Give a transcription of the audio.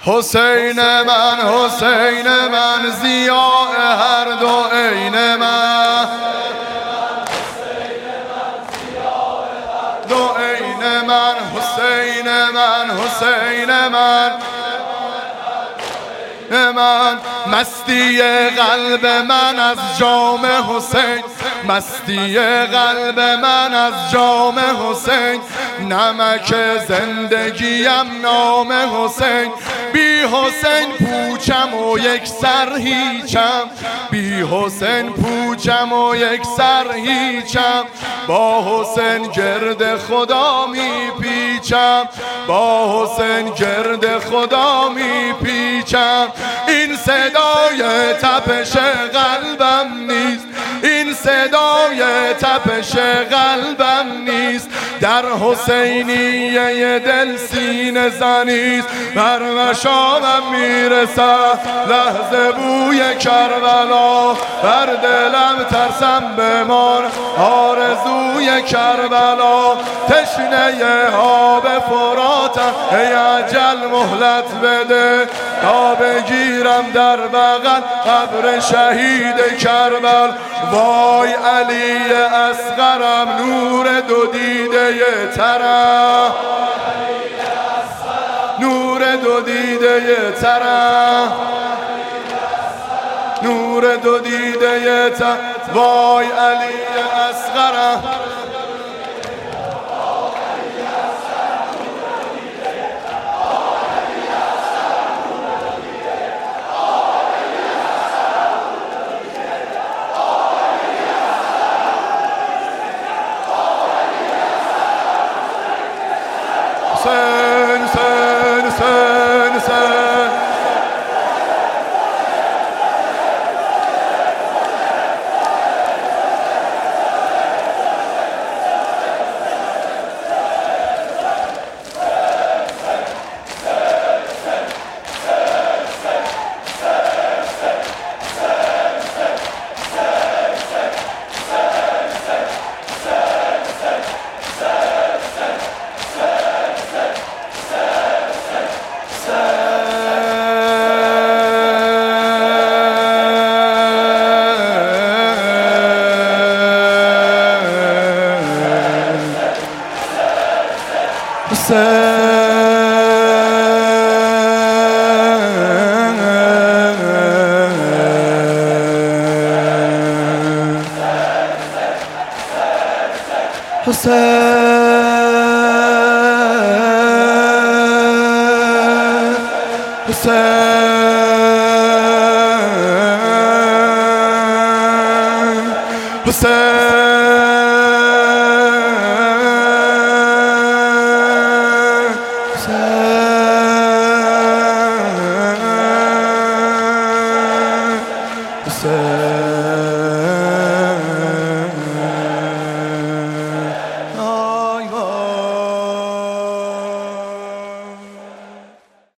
حسین من ضیاء هر دو عین من، دو عین من، حسین من مستی قلب من از جام حسین، مستی قلب من از جام حسین، نمک زندگیم نام حسین. بی حسین پوچم و یک سر هیچم، بی حسین پوچم و یک سر هیچم، با حسین گرد خدا می پیچم، با حسین گرد خدا می پیچم. این صدای تپش قلبم نیست، این صدای تپش قلبم نیست، در حسینیه دل سینه زنیست. بر مشامم میرسد لحظه بوی کربلا، بر دلم ترسم بمان آرزوی کربلا. تشنه آب فراتم ای اجل مهلت بده، تا بگیرم در بغل قبر شهید کربل. وای علی اصغرم نور دو دیده ترم، نور دو دیده ترم، نور دو دیده ترم. وای علی اصغرم، حسین حسین